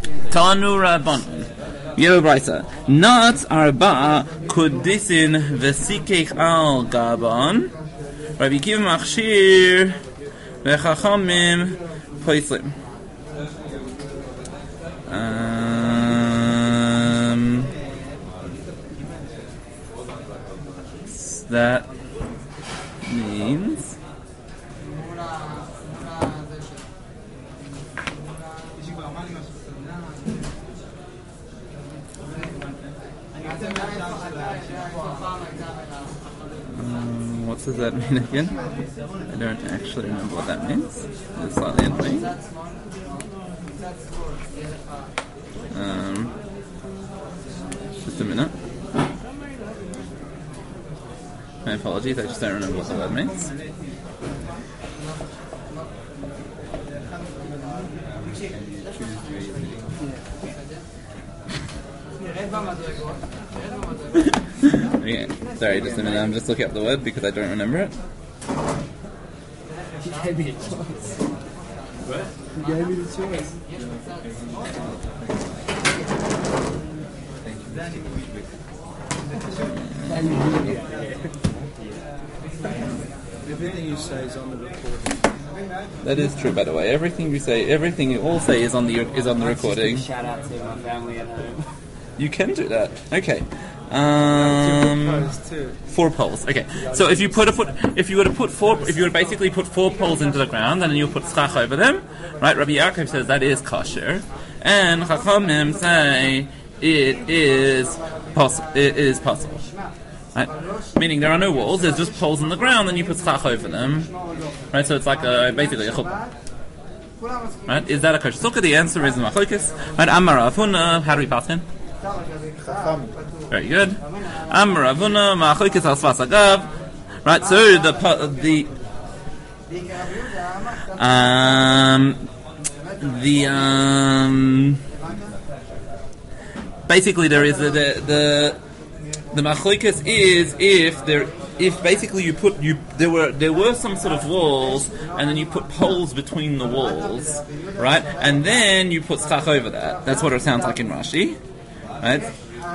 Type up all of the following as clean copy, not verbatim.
Tanu Rabbanon. Yobraisa. Not arba kudisin vesikech al gaban. Rabbi Kiva machshir vechachamim poislim. That means what does that mean again? I don't actually remember what that means. It's slightly annoying. Just a minute. My apologies, I just don't remember what the word means. Okay, sorry, just a minute, I'm just looking up the word because I don't remember it. You gave me a choice. What? You gave me the choice. Everything you say is on the recording. That is true, by the way. Everything you all say is on the recording. Shout out to my family at home. You can do that. Okay. 4 poles. Okay. So if you were to basically put 4 poles into the ground, and then you put schach over them, right? Rabbi Yaakov says that is kosher, and Chachamim say it is possible. Right? Meaning there are no walls, there's just poles in the ground, and you put schach over them. Right? So it's like basically a chuppah. Right? Is that a kosher sukkah? The answer is machlokes. Right? Amar Rav Huna, how do we pass in? Very good. Amar Rav Huna, machlokes al sfas agav. Right? So basically there is the machlokes is if basically there were some sort of walls, and then you put poles between the walls, right? And then you put schach over that. That's what it sounds like in Rashi, right?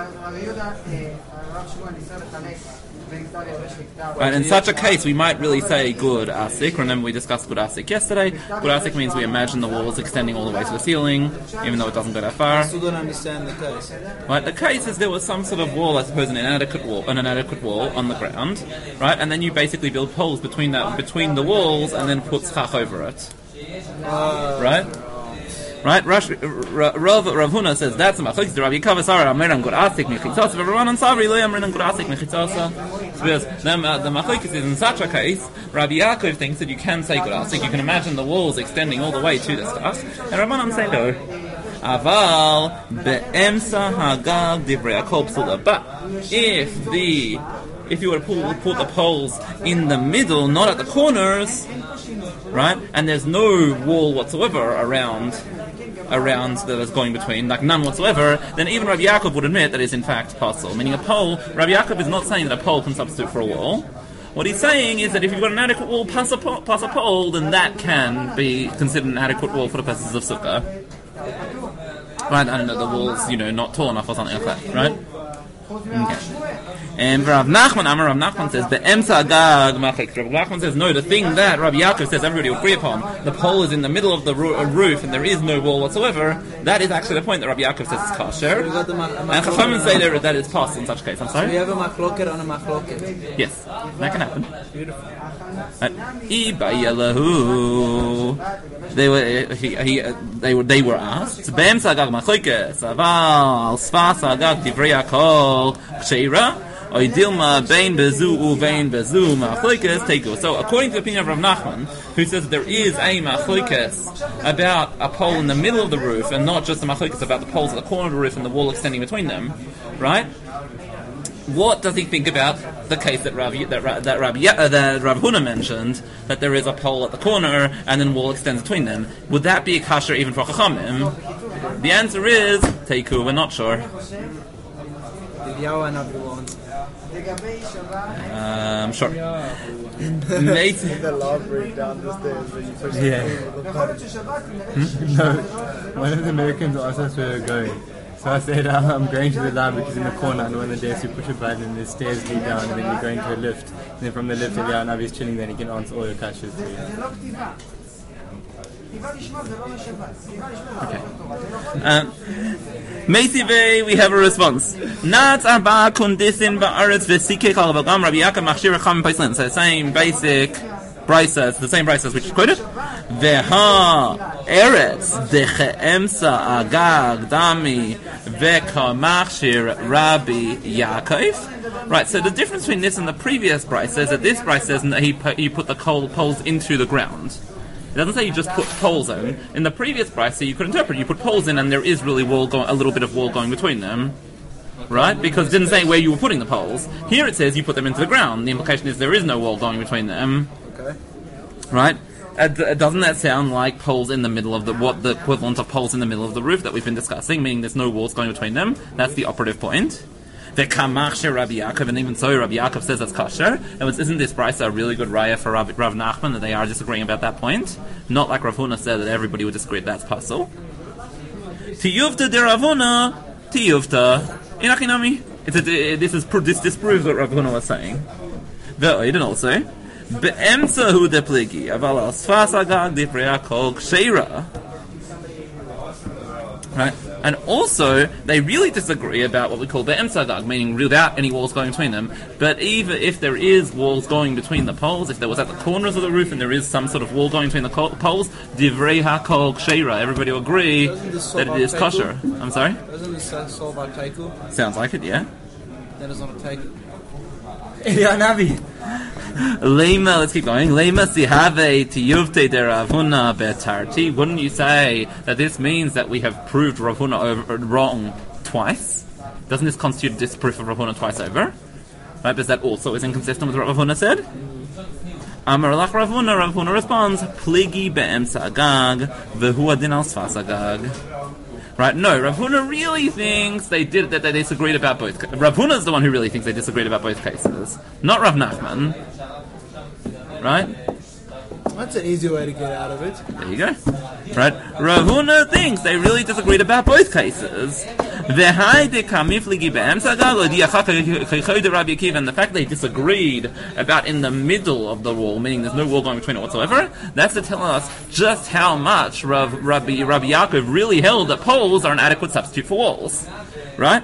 Right, in such a case, we might really say good asik. Remember, we discussed good asik yesterday. Good asik means we imagine the walls extending all the way to the ceiling, even though it doesn't go that far. I still don't understand the case. Right, the case is there was some sort of wall, I suppose, an inadequate wall on the ground, right? And then you basically build poles between the walls, and then put schach over it, right? Right, Rav Huna says that's machlokes. The Rabbi Kavasara Amran Gud Asik Mechitzasa. Everyone on Savri Lo Amran Gud Asik Mechitzasa. Because the machlokes is in such a case, Rabbi Yaakov thinks that you can say Gud Asik. You can imagine the walls extending all the way to the stuff, and Rabbanan say no. Aval be'emsa hagav divrei Yaakov psula. But if you were to put the poles in the middle, not at the corners, right, and there's no wall whatsoever around that is going between, like none whatsoever, then even Rabbi Yaakov would admit that it's in fact possible. Meaning a pole, Rabbi Yaakov is not saying that a pole can substitute for a wall. What he's saying is that if you've got an adequate wall plus a pole, then that can be considered an adequate wall for the purposes of sukkah. Right, I don't know, the wall's, not tall enough or something like that, right? Okay. And Rav Nachman says the Emsa Agag Machik. Rav Nachman says no. The thing that Rabbi Yaakov says everybody will agree upon, the pole is in the middle of the roof and there is no wall whatsoever. That is actually the point that Rabbi Yaakov says is kosher. And Chachamim say that it's possible in such case. I'm sorry. So we have a machloket on a machloket. Yes, that can happen. Beautiful. They were asked. Be'emsa Agag Machikes Aval Sfas Agag Divrei Yakol Ksheira. So according to the opinion of Rav Nachman, who says that there is a machlokes about a pole in the middle of the roof, and not just a machlokes about the poles at the corner of the roof and the wall extending between them, right? What does he think about the case that Rav Huna mentioned, that there is a pole at the corner and then wall extends between them? Would that be a kasher even for Chachamim? The answer is Teiku. We're not sure. Sure. The library down the stairs when you push No, one of the Americans asked us where we were going. So I said, I'm going to the library because in the corner under one of the desks you push a button and the stairs lead down and then you go into a lift. And then from the lift, if Navi's chilling, then he can answer all your questions for you. Meisive, we have a response. Nats arba kundisin ba'aretz v'sikei chal v'gam Rabbi Yaakov machshir v'cham paislin. So the same basic brisa, the same brisa which is quoted. Veha eretz decheemsa agag dami v'ka machshir Rabbi Yaakov. Right, so the difference between this and the previous brisa is that this brisa says that he put the poles into the ground. It doesn't say you just put poles in. In the previous brisa, you could interpret you put poles in and there is really a little bit of wall going between them. Right? Because it didn't say where you were putting the poles. Here it says you put them into the ground. The implication is there is no wall going between them. Okay. Right? Doesn't that sound like poles in the middle of what the equivalent of poles in the middle of the roof that we've been discussing, meaning there's no walls going between them? That's the operative point. The kamachsher Rabbi Yaakov, and even so, Rabbi Yaakov says that's kosher. Isn't this brisa a really good raya for Rav Nachman that they are disagreeing about that point? Not like Rav Huna said that everybody would disagree that's puzzle. Tiyuvta de Rav Huna, tiyuvta inachinami. This disproves what Rav Huna was saying. Ve'oid, and also be'emsa hu de pligi aval al sfas agag difreya kol ksheira. Right? And also, they really disagree about what we call the emsagag, meaning without any walls going between them. But even if there is walls going between the poles, if there was at the corners of the roof and there is some sort of wall going between the poles, divrei hakol ksheira, everybody will agree that it is kosher. I'm sorry? Doesn't this solve our taiku? Sounds like it, yeah. That is not a taiku. Yeah, Navi. Lema, let's keep going. Lema sihave tiyuvte de Ravuna betarti. Wouldn't you say that this means that we have proved Ravuna wrong twice? Doesn't this constitute a disproof of Ravuna twice over? Right, because that also is inconsistent with what Ravuna said? Amar lach Ravuna responds, pligi be'emsa agag, v'hu adin al sfas agag. Right? No, Rav Huna really thinks they disagreed about both. Rav Huna is the one who really thinks they disagreed about both cases, not Rav Nachman. Right? That's an easy way to get out of it. There you go. Right? Rav Huna thinks they really disagreed about both cases. And the fact they disagreed about in the middle of the wall, meaning there's no wall going between it whatsoever, that's to tell us just how much Rabbi Yaakov really held that poles are an adequate substitute for walls. Right?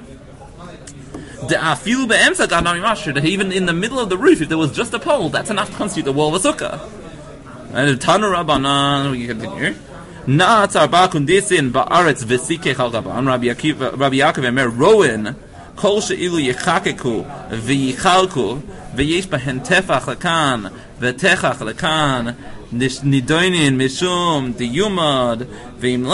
That even in the middle of the roof, if there was just a pole, that's enough to constitute the wall of a sukkah. And Tanu Rabbanan, we continue. Na'at arba kundisin ba'aretz v'sikei chal gaban Rabbi Yaakov emer roin kol she'ilu yechakeku v'yichalku v'yesh bahen tefach lekan v'techach lekan nidoinin mishum diyumad v'im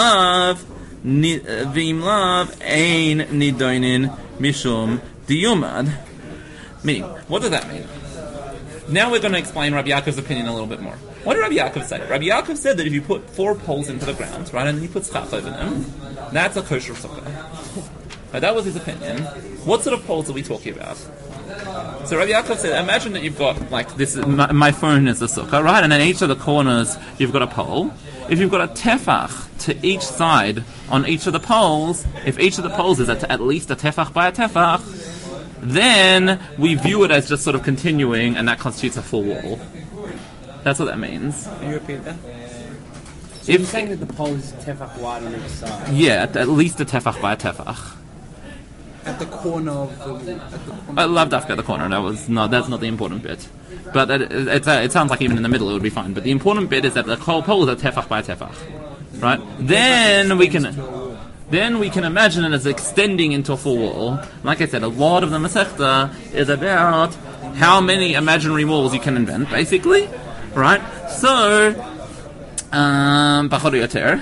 lav ein nidoinin mishum diyumad. Meaning, what does that mean? Now we're going to explain Rabbi Yaakov's opinion a little bit more. What did Rabbi Yaakov say? Rabbi Yaakov said that if you put 4 poles into the ground, right, and then you put schach over them, that's a kosher sukkah. Right, that was his opinion. What sort of poles are we talking about? So Rabbi Yaakov said, imagine that you've got, like, this. My phone is the sukkah, right, and in each of the corners you've got a pole. If you've got a tefach to each side on each of the poles, if each of the poles is at least a tefach by a tefach, then we view it as just sort of continuing, and that constitutes a full wall. That's what that means. Can you repeat that? So you're saying that the pole is tefach wide on each side? Yeah, at least a tefach by a tefach. At the corner of the... I love Dafka at the corner. That's not the important bit. But it sounds like even in the middle it would be fine. But the important bit is that the whole pole is a tefach by a tefach. Right? Then we can imagine it as extending into a full wall. Like I said, a lot of the Masechta is about how many imaginary walls you can invent, basically. Right? So, Bachor Yoter.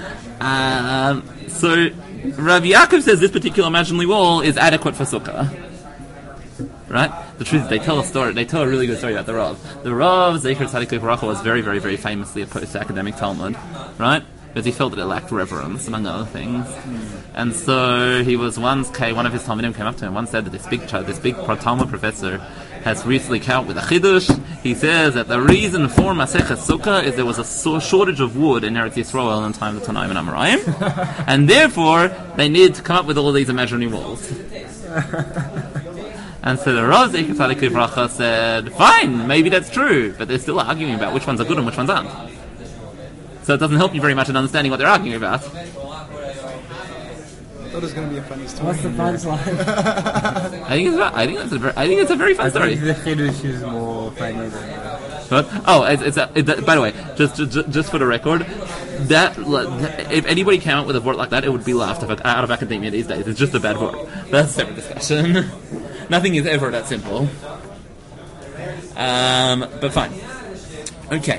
So, Rabbi Yaakov says this particular imaginary wall is adequate for sukkah. Right? The truth is, they tell a really good story about the Rav. The Rav, Zecher Tzadik Lebracha, was very, very, very famously a post-academic Talmud. Right? because he felt that it lacked reverence, among other things. And so he was once, one of his Talmudim came up to him, once said that this big Talmud professor has recently come up with a chidush. He says that the reason for Masechet Sukkah is there was a shortage of wood in Eretz Yisrael in the time of the Tanaim and Amoraim, and therefore they need to come up with all these imaginary walls. And so the Rav Zecher Tzadik Livracha said, fine, maybe that's true, but they're still arguing about which ones are good and which ones aren't. So it doesn't help you very much in understanding what they're arguing about. I thought it was going to be a funny story. What's the punchline? I think it's a very fun story. The Chidush is more funny than But, by the way, just for the record, that if anybody came up with a word like that, it would be laughed out of academia these days. It's just a bad word. That's a separate discussion. Nothing is ever that simple. But fine. Okay.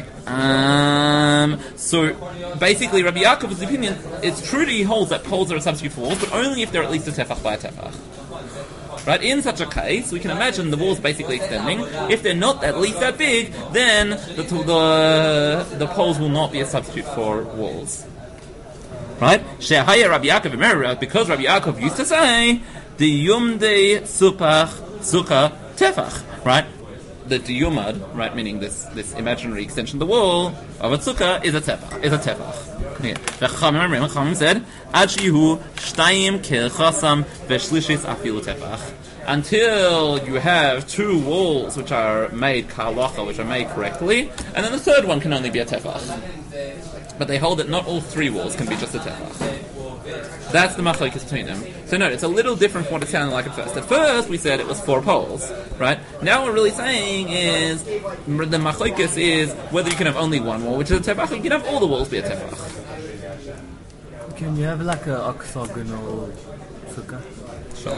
So basically, Rabbi Yaakov's opinion, it's true that he holds that poles are a substitute for walls, but only if they're at least a tefach by a tefach. Right? In such a case, we can imagine the walls basically extending. If they're not at least that big, then the poles will not be a substitute for walls. Right? Shehaya Rabbi Yaakov, because Rabbi Yaakov used to say, the yumdei sukkah tefach. Right? That the yumad, right, meaning this imaginary extension of the wall of a sukkah is a tefach. Okay. The Chachamim said, "Achihu shtayim kechasam v'shlishis afilu tefach." Until you have two walls which are made kalacha, which are made correctly, and then the third one can only be a tefach. But they hold that not all three walls can be just a tefach. That's the machlokes between them. So no, it's a little different from what it sounded like at first. At first, we said it was 4 poles, right? Now what we're really saying is, the machlokes is whether you can have only one wall, which is a tefach, or you can have all the walls be a tefach. Can you have like a octagonal sukkah? Sure.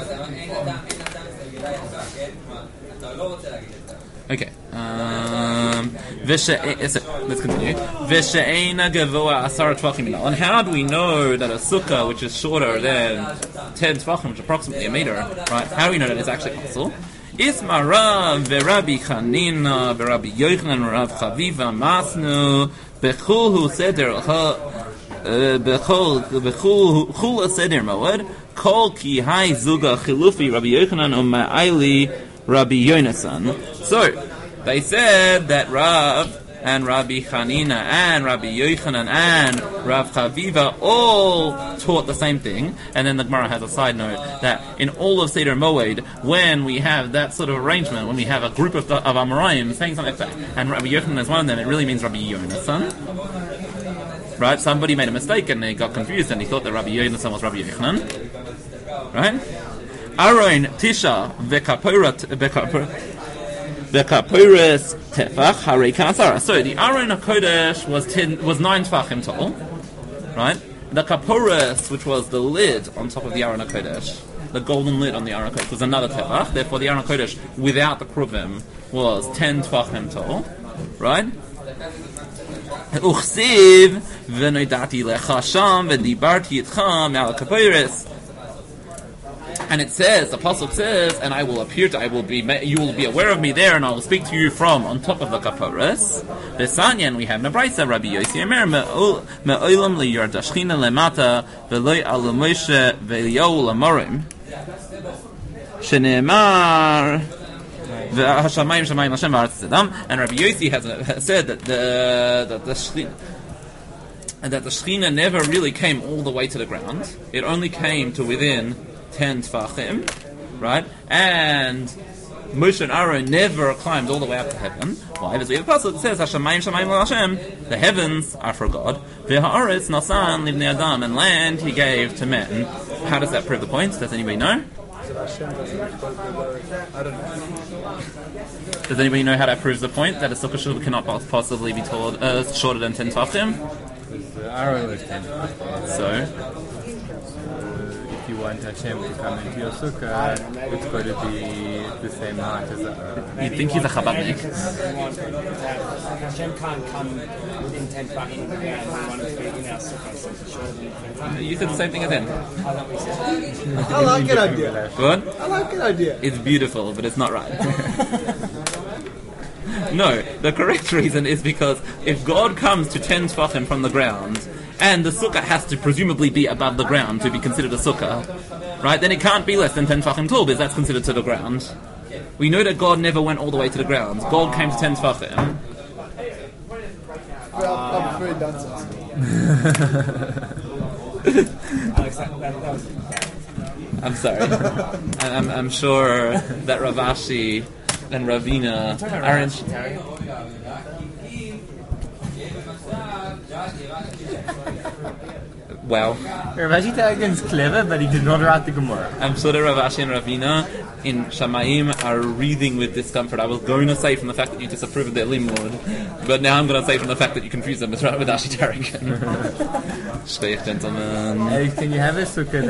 Okay. Let's continue. And how do we know that a sukkah which is shorter than 10 tvachim, which is approximately a meter, right? How do we know that it's actually possible? Isma Rav v'Rabbi Chanina v'Rabbi Yochanan v'Rav Chaviva masnu b'chul seder b'chul seder moed kol ki hai zuga chilufi Rabbi Yochanan u'ma'ayli Rabbi Yonasan. So, they said that Rav and Rabbi Chanina and Rabbi Yochanan and Rav Chaviva all taught the same thing. And then the Gemara has a side note that in all of Seder Moed, when we have that sort of arrangement, when we have a group of Amoraim saying something like that, and Rabbi Yochanan is one of them, it really means Rabbi Yonasan. Right? Somebody made a mistake and they got confused and he thought that Rabbi Yonasan was Rabbi Yochanan. Right? Aron Tisha V'kaporis tefach harei k'asara. So the Aron HaKodesh was 9 tefachim tall, right? The kaporis, which was the lid on top of the Aron HaKodesh, the golden lid on the Aron HaKodesh, was another tefach. Therefore, the Aron HaKodesh without the kruvim was 10 tefachim tall, right? Uchsiv v'noidati lecha sham v'dibarti itcha me'al kaporis. And it says, the pasuk says, and you will be aware of me there, and I will speak to you from on top of the kaporos. Besanyan, we have Nabraisa, Rabbi Yossi Emer, me'olam liyard ashchina lemata, ve'loi alu Moshe ve'liyahu lamorim. Shene'emar, ve'hashamayim shamayim Hashem v'aretz tzedam. And Rabbi Yossi has said that the Shechina never really came all the way to the ground. It only came to within 10 tefachim, right? And Moshe and Aaron never climbed all the way up to heaven. Why? Because we have a pasuk that says, "Hashamayim shamayim Hashem." The heavens are for God. V'ha'aretz nasan livnei adam, and land He gave to men. How does that prove the point? Does anybody know? Does anybody know how that proves the point that a sukkah shul cannot possibly be shorter than 10 tefachim? Aaron was 10. So. If you want Hashem to come into your sukkah, it's got to be the same height as the Aaron. You think he's a Chabadnik? Hashem can't come within 10 tefachim and want to be in our sukkah, so it's shorter than 10 tefachim. You said the same thing as him. I like an idea. What? I like an idea. It's beautiful, but it's not right. No, the correct reason is because if God comes to 10 tefachim from the ground, and the sukkah has to presumably be above the ground to be considered a sukkah, right? Then it can't be less than 10 tefachim tall because that's considered to the ground. We know that God never went all the way to the ground. God came to 10 tefachim. I'm afraid that's it. Alex, that was I'm sorry. I'm sure that Rav Ashi and Ravina aren't. Wow. Rav Ashi Tarragon's clever, but he did not write the Gemara. I'm sure that Rav Ashi and Ravina in Shamayim are reading with discomfort. I was going to say from the fact that you disapprove of their limud, but now I'm going to say from the fact that you confuse them with Ashi Tarragon. Shteich, gentlemen. Can you have a sukkah